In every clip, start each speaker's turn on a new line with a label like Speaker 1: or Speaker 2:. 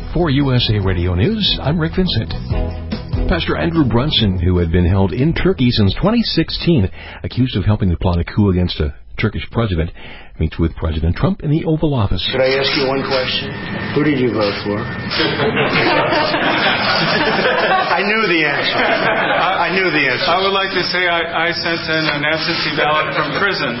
Speaker 1: For USA Radio News, I'm Rick Vincent. Pastor Andrew Brunson, who had been held in Turkey since 2016, accused of helping to plot a coup against a Turkish president, meets with President Trump in the Oval Office.
Speaker 2: Could I ask you one question? Who did you vote for? I knew the answer. I knew the answer.
Speaker 3: I would like to say I sent in an absentee ballot from prison.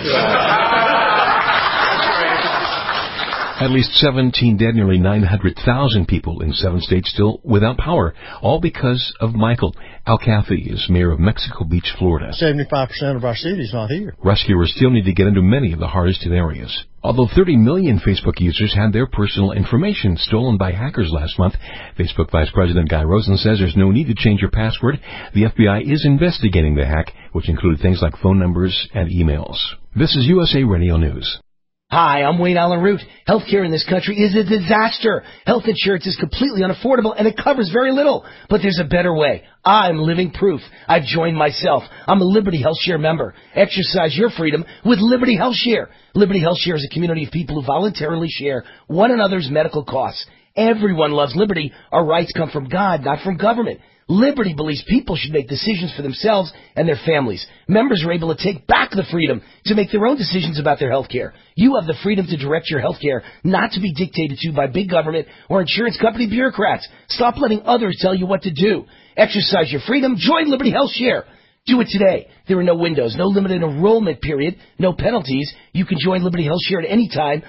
Speaker 1: At least 17 dead, nearly 900,000 people in 7 states still without power, all because of Michael. Al Caffey is mayor of Mexico Beach, Florida.
Speaker 4: 75% of our city's not here.
Speaker 1: Rescuers still need to get into many of the hardest hit areas. Although 30 million Facebook users had their personal information stolen by hackers last month, Facebook Vice President Guy Rosen says there's no need to change your password. The FBI is investigating the hack, which included things like phone numbers and emails. This is USA Radio News.
Speaker 5: Hi, I'm Wayne Allen Root. Healthcare in this country is a disaster. Health insurance is completely unaffordable and it covers very little. But there's a better way. I'm living proof. I've joined myself. I'm a Liberty HealthShare member. Exercise your freedom with Liberty HealthShare. Liberty HealthShare is a community of people who voluntarily share one another's medical costs. Everyone loves liberty. Our rights come from God, not from government. Liberty believes people should make decisions for themselves and their families. Members are able to take back the freedom to make their own decisions about their health care. You have the freedom to direct your health care, not to be dictated to by big government or insurance company bureaucrats. Stop letting others tell you what to do. Exercise your freedom. Join Liberty HealthShare. Do it today. There are no windows, no limited enrollment period, no penalties. You can join Liberty HealthShare at any time,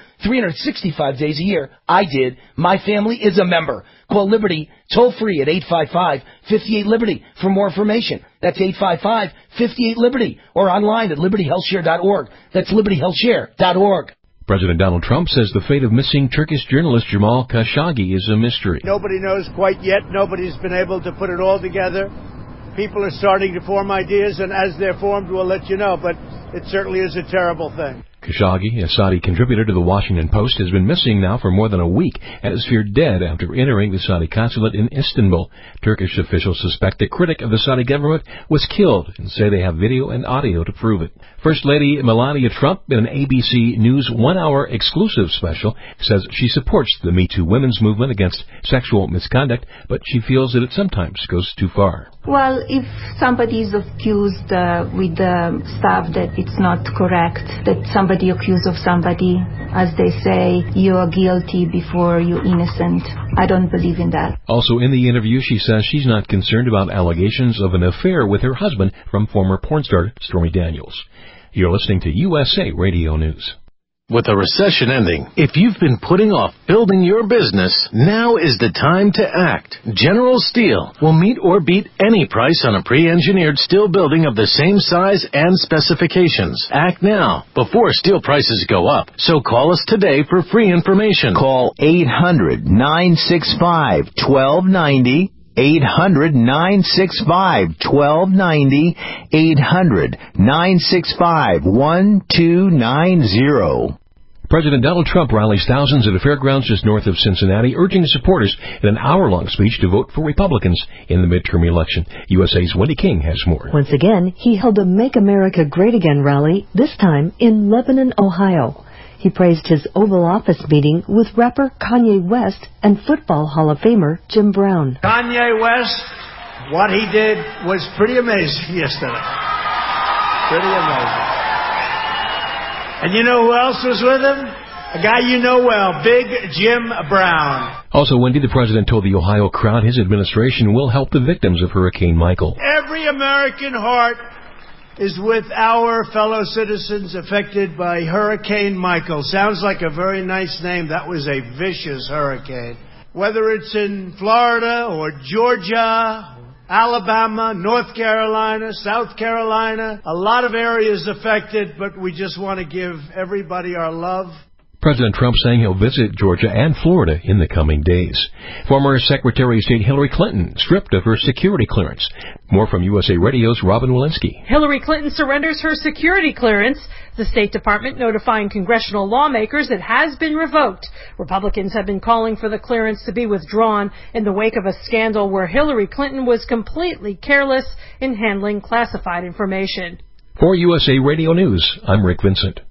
Speaker 5: 365 days a year. I did. My family is a member. Call Liberty toll-free at 855-58-LIBERTY for more information. That's 855-58-LIBERTY or online at libertyhealthshare.org. That's libertyhealthshare.org.
Speaker 1: President Donald Trump says the fate of missing Turkish journalist Jamal Khashoggi is a mystery.
Speaker 6: Nobody knows quite yet. Nobody's been able to put it all together. People are starting to form ideas, and as they're formed, we'll let you know. But it certainly is a terrible thing.
Speaker 1: Khashoggi, a Saudi contributor to the Washington Post, has been missing now for more than a week and is feared dead after entering the Saudi consulate in Istanbul. Turkish officials suspect a critic of the Saudi government was killed and say they have video and audio to prove it. First Lady Melania Trump, in an ABC News one-hour exclusive special, says she supports the Me Too women's movement against sexual misconduct, but she feels that it sometimes goes too far.
Speaker 7: Well, if somebody is accused with stuff that it's not correct, that somebody accused of somebody, as they say, you are guilty before you're innocent. I don't believe in that.
Speaker 1: Also in the interview, she says she's not concerned about allegations of an affair with her husband from former porn star Stormy Daniels. You're listening to USA Radio News.
Speaker 8: With a recession ending, if you've been putting off building your business, now is the time to act. General Steel will meet or beat any price on a pre-engineered steel building of the same size and specifications. Act now, before steel prices go up. So call us today for free information.
Speaker 9: Call 800-965-1290. 800-965-1290. 800-965-1290.
Speaker 1: President Donald Trump rallies thousands at a fairgrounds just north of Cincinnati, urging supporters in an hour-long speech to vote for Republicans in the midterm election. USA's Wendy King has more.
Speaker 10: Once again, he held a Make America Great Again rally, this time in Lebanon, Ohio. He praised his Oval Office meeting with rapper Kanye West and Football Hall of Famer Jim Brown.
Speaker 6: Kanye West, what he did was pretty amazing yesterday. Pretty amazing. And you know who else was with him? A guy you know well, Big Jim Brown.
Speaker 1: Also, Wendy, the president told the Ohio crowd his administration will help the victims of Hurricane Michael.
Speaker 6: Every American heart is with our fellow citizens affected by Hurricane Michael. Sounds like a very nice name. That was a vicious hurricane. Whether it's in Florida or Georgia, Alabama, North Carolina, South Carolina, a lot of areas affected, but we just want to give everybody our love.
Speaker 1: President Trump saying he'll visit Georgia and Florida in the coming days. Former Secretary of State Hillary Clinton stripped of her security clearance. More from USA Radio's Robin Walensky.
Speaker 11: Hillary Clinton surrenders her security clearance. The State Department notifying congressional lawmakers it has been revoked. Republicans have been calling for the clearance to be withdrawn in the wake of a scandal where Hillary Clinton was completely careless in handling classified information.
Speaker 1: For USA Radio News, I'm Rick Vincent.